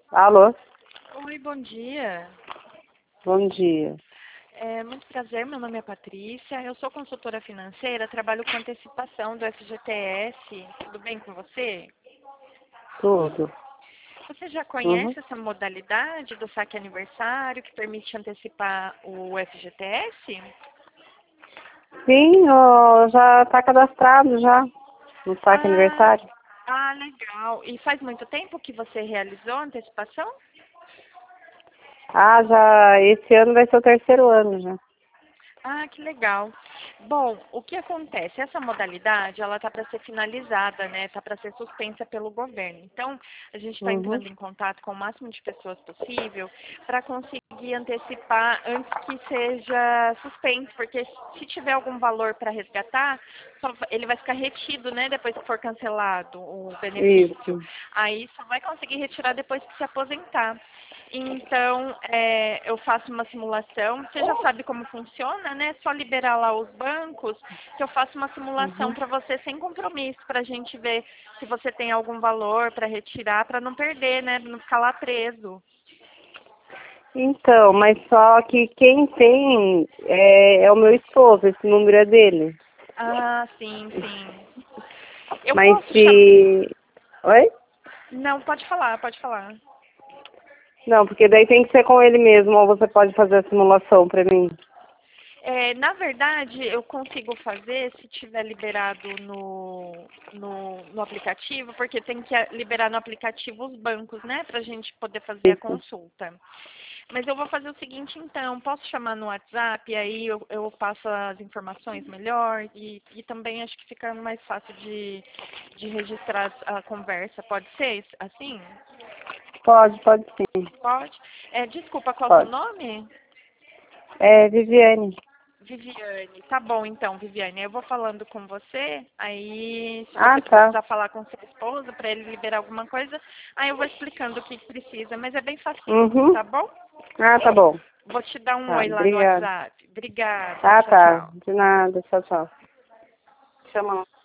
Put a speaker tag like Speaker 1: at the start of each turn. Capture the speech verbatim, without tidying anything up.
Speaker 1: Alô,
Speaker 2: Oi, bom dia.
Speaker 1: bom dia.
Speaker 2: É, muito prazer, meu nome é Patrícia. Eu sou consultora financeira, trabalho com antecipação do F G T S. Tudo bem com você?
Speaker 1: Tudo.
Speaker 2: Você já
Speaker 1: Uhum.
Speaker 2: conhece essa modalidade do saque aniversário que permite antecipar o F G T S?
Speaker 1: Sim, ó, já está cadastrado já no saque
Speaker 2: Ah,
Speaker 1: aniversário.
Speaker 2: ah, legal. E faz muito tempo que você realizou a antecipação?
Speaker 1: Ah, já esse ano vai ser o terceiro ano já.
Speaker 2: Ah, que legal. Bom, o que acontece? Essa modalidade, ela tá para ser finalizada, né? Tá para ser suspensa pelo governo. Então, a gente está
Speaker 1: Uhum.
Speaker 2: entrando em contato com o máximo de pessoas possível para conseguir antecipar antes que seja suspenso, porque se tiver algum valor para resgatar, só va- ele vai ficar retido, né? Depois que for cancelado o benefício.
Speaker 1: Isso.
Speaker 2: Aí só vai conseguir retirar depois que se aposentar. Então, é, eu faço uma simulação. Você já sabe como funciona, né? É só liberar lá os bancos, que eu faço uma simulação
Speaker 1: Uhum.
Speaker 2: para você sem compromisso, para a gente ver se você tem algum valor para retirar, para não perder, né? Pra não ficar lá preso.
Speaker 1: Então, mas só que quem tem é, é o meu esposo, esse número é dele.
Speaker 2: Ah, sim, sim. Eu
Speaker 1: Mas
Speaker 2: posso chamar.
Speaker 1: se. Oi?
Speaker 2: Não, pode falar, pode falar.
Speaker 1: Não, porque daí tem que ser com ele mesmo, ou você pode fazer a simulação para mim.
Speaker 2: É, na verdade, eu consigo fazer se tiver liberado no, no, no aplicativo, porque tem que eh, liberar no aplicativo os bancos, né, para a gente poder fazer a
Speaker 1: Isso.
Speaker 2: consulta. Mas eu vou fazer o seguinte, então, posso chamar no WhatsApp, aí eu, eu passo as informações melhor e, e também acho que fica mais fácil de, de registrar a conversa. Pode ser assim?
Speaker 1: Pode, pode sim.
Speaker 2: Pode? É, desculpa, qual é o seu
Speaker 1: Pode.
Speaker 2: nome?
Speaker 1: É, Viviane.
Speaker 2: Viviane, tá bom então, Viviane. Eu vou falando com você, aí se
Speaker 1: Ah,
Speaker 2: você
Speaker 1: tá.
Speaker 2: precisar falar com seu esposo para ele liberar alguma coisa, aí eu vou explicando o que que precisa, mas é bem facinho,
Speaker 1: Uhum.
Speaker 2: tá bom?
Speaker 1: Ah, tá bom.
Speaker 2: Vou te dar um
Speaker 1: Tá,
Speaker 2: oi lá no
Speaker 1: obrigada.
Speaker 2: WhatsApp. Obrigada,
Speaker 1: Ah,
Speaker 2: tchau,
Speaker 1: tá.
Speaker 2: tchau.
Speaker 1: De nada. Tchau, tchau. Chama lá.